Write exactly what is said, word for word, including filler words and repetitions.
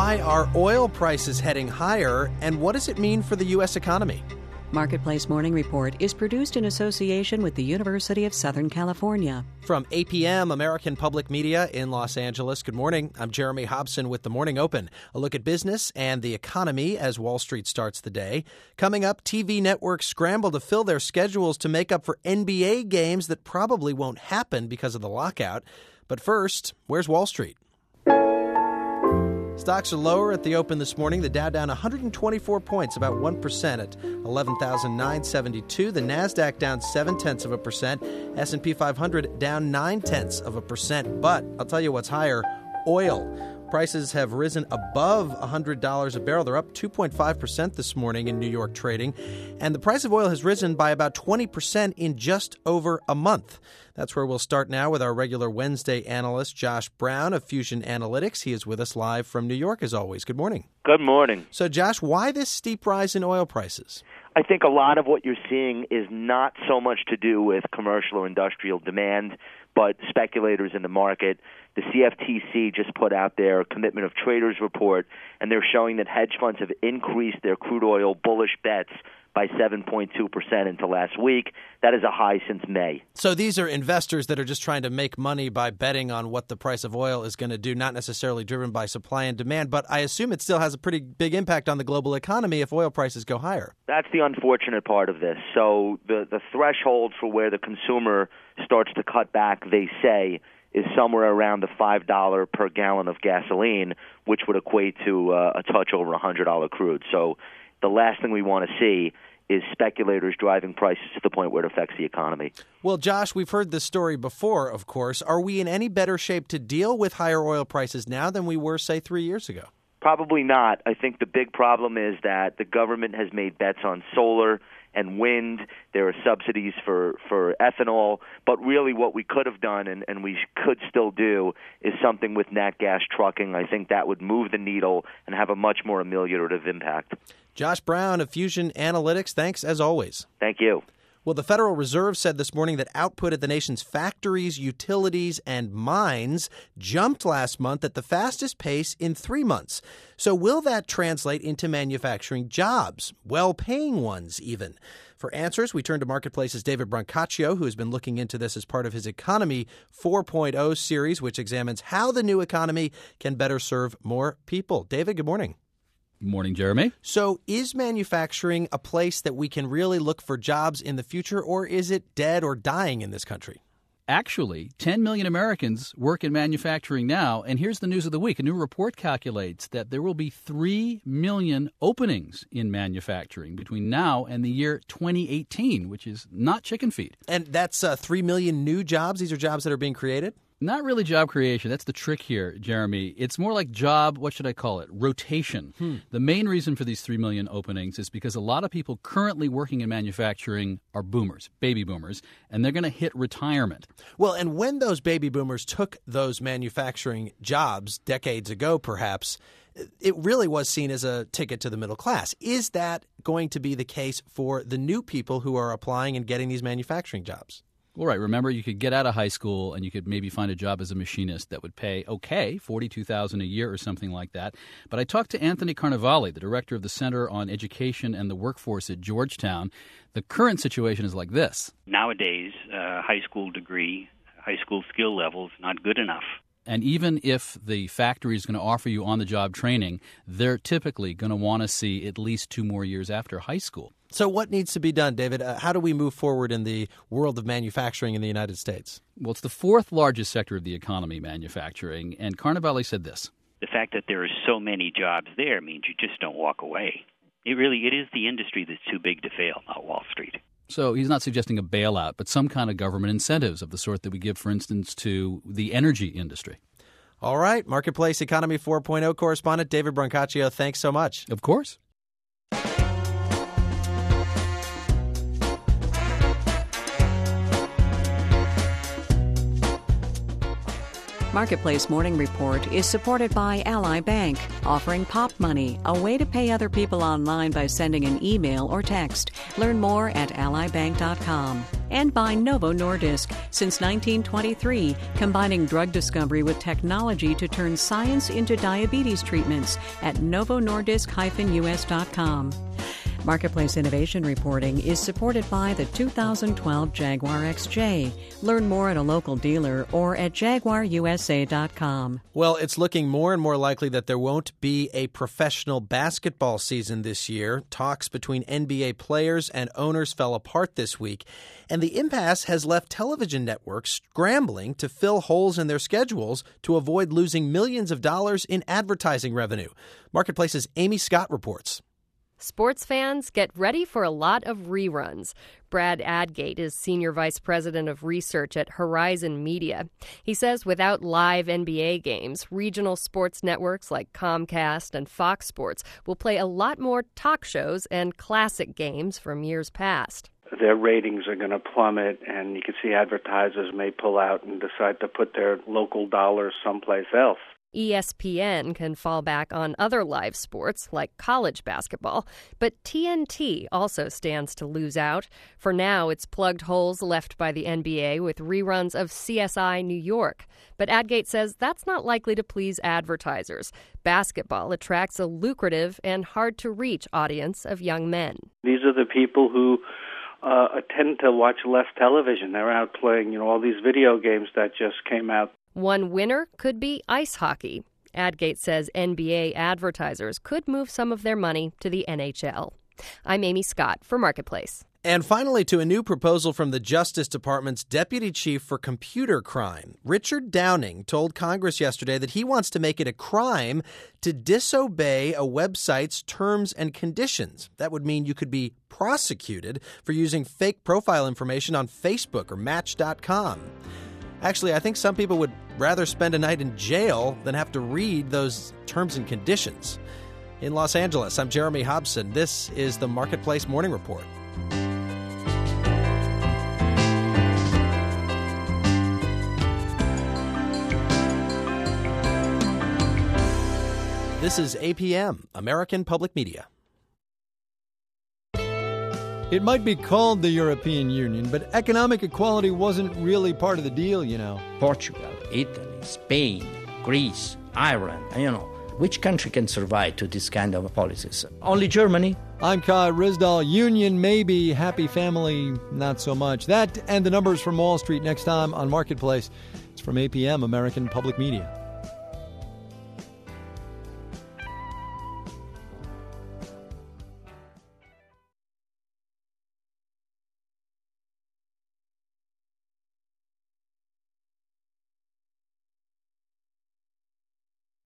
Why are oil prices heading higher, and what does it mean for the U S economy? Marketplace Morning Report is produced in association with the University of Southern California. From A P M, American Public Media in Los Angeles. Good morning. I'm Jeremy Hobson with The Morning Open. A look at business and the economy as Wall Street starts the day. Coming up, T V networks scramble to fill their schedules to make up for N B A games that probably won't happen because of the lockout. But first, where's Wall Street? Stocks are lower at the open this morning. The Dow down one hundred twenty-four points, about one percent at eleven thousand nine hundred seventy-two. The Nasdaq down seven tenths of a percent. S and P five hundred down nine tenths of a percent. But I'll tell you what's higher, oil. Prices have risen above one hundred dollars a barrel. They're up two point five percent this morning in New York trading. And the price of oil has risen by about twenty percent in just over a month. That's where we'll start now with our regular Wednesday analyst, Josh Brown of Fusion Analytics. He is with us live from New York, as always. Good morning. Good morning. So, Josh, why this steep rise in oil prices? I think a lot of what you're seeing is not so much to do with commercial or industrial demand, but speculators in the market. The C F T C just put out their Commitment of Traders report, and they're showing that hedge funds have increased their crude oil bullish bets by seven point two percent into last week. That is a high since May. So these are investors that are just trying to make money by betting on what the price of oil is going to do, not necessarily driven by supply and demand. But I assume it still has a pretty big impact on the global economy if oil prices go higher. That's the unfortunate part of this. So the, the threshold for where the consumer starts to cut back, they say, is somewhere around the five dollars per gallon of gasoline, which would equate to uh, a touch over one hundred dollars crude. So the last thing we want to see is speculators driving prices to the point where it affects the economy. Well, Josh, we've heard this story before, of course. Are we in any better shape to deal with higher oil prices now than we were, say, three years ago? Probably not. I think the big problem is that the government has made bets on solar and wind. There are subsidies for, for ethanol. But really what we could have done, and, and we could still do, is something with nat gas trucking. I think that would move the needle and have a much more ameliorative impact. Josh Brown of Fusion Analytics, thanks as always. Thank you. Well, the Federal Reserve said this morning that output at the nation's factories, utilities, and mines jumped last month at the fastest pace in three months. So will that translate into manufacturing jobs, well-paying ones even? For answers, we turn to Marketplace's David Brancaccio, who has been looking into this as part of his Economy four point oh series, which examines how the new economy can better serve more people. David, good morning. Morning, Jeremy. So is manufacturing a place that we can really look for jobs in the future, or is it dead or dying in this country? Actually, ten million Americans work in manufacturing now, and here's the news of the week. A new report calculates that there will be three million openings in manufacturing between now and the year twenty eighteen, which is not chicken feed. And that's uh, three million new jobs? These are jobs that are being created? Not really job creation. That's the trick here, Jeremy. It's more like job, what should I call it, rotation. Hmm. The main reason for these three million openings is because a lot of people currently working in manufacturing are boomers, baby boomers, and they're going to hit retirement. Well, and when those baby boomers took those manufacturing jobs decades ago, perhaps, it really was seen as a ticket to the middle class. Is that going to be the case for the new people who are applying and getting these manufacturing jobs? Well, right. Remember, you could get out of high school and you could maybe find a job as a machinist that would pay, okay, forty-two thousand dollars a year or something like that. But I talked to Anthony Carnevale, the director of the Center on Education and the Workforce at Georgetown. The current situation is like this. Nowadays, uh, high school degree, high school skill level is not good enough. And even if the factory is going to offer you on-the-job training, they're typically going to want to see at least two more years after high school. So what needs to be done, David? Uh, how do we move forward in the world of manufacturing in the United States? Well, it's the fourth largest sector of the economy, manufacturing, and Carnevale said this. The fact that there are so many jobs there means you just don't walk away. It really, it is the industry that's too big to fail, not Wall Street. So he's not suggesting a bailout, but some kind of government incentives of the sort that we give, for instance, to the energy industry. All right. Marketplace Economy four point oh correspondent David Brancaccio, thanks so much. Of course. Marketplace Morning Report is supported by Ally Bank, offering Pop Money, a way to pay other people online by sending an email or text. Learn more at ally bank dot com. and by Novo Nordisk. Since nineteen twenty-three, combining drug discovery with technology to turn science into diabetes treatments at novo nordisk dash u s dot com. Marketplace Innovation Reporting is supported by the two thousand twelve Jaguar X J. Learn more at a local dealer or at jaguar u s a dot com. Well, it's looking more and more likely that there won't be a professional basketball season this year. Talks between N B A players and owners fell apart this week, and the impasse has left television networks scrambling to fill holes in their schedules to avoid losing millions of dollars in advertising revenue. Marketplace's Amy Scott reports. Sports fans, get ready for a lot of reruns. Brad Adgate is Senior Vice President of Research at Horizon Media. He says without live N B A games, regional sports networks like Comcast and Fox Sports will play a lot more talk shows and classic games from years past. Their ratings are going to plummet, and you can see advertisers may pull out and decide to put their local dollars someplace else. E S P N can fall back on other live sports like college basketball, but T N T also stands to lose out. For now, it's plugged holes left by the N B A with reruns of C S I New York. But Adgate says that's not likely to please advertisers. Basketball attracts a lucrative and hard-to-reach audience of young men. These are the people who uh, tend to watch less television. They're out playing, you know, all these video games that just came out. One winner could be ice hockey. Adgate says N B A advertisers could move some of their money to the N H L. I'm Amy Scott for Marketplace. And finally, to a new proposal from the Justice Department's Deputy Chief for Computer Crime. Richard Downing told Congress yesterday that he wants to make it a crime to disobey a website's terms and conditions. That would mean you could be prosecuted for using fake profile information on Facebook or Match dot com. Actually, I think some people would rather spend a night in jail than have to read those terms and conditions. In Los Angeles, I'm Jeremy Hobson. This is the Marketplace Morning Report. This is A P M, American Public Media. It might be called the European Union, but economic equality wasn't really part of the deal, you know. Portugal, Italy, Spain, Greece, Ireland, you know. Which country can survive to this kind of policies? Only Germany. I'm Kai Rizdal. Union, maybe. Happy family, not so much. That and the numbers from Wall Street next time on Marketplace. It's from A P M, American Public Media.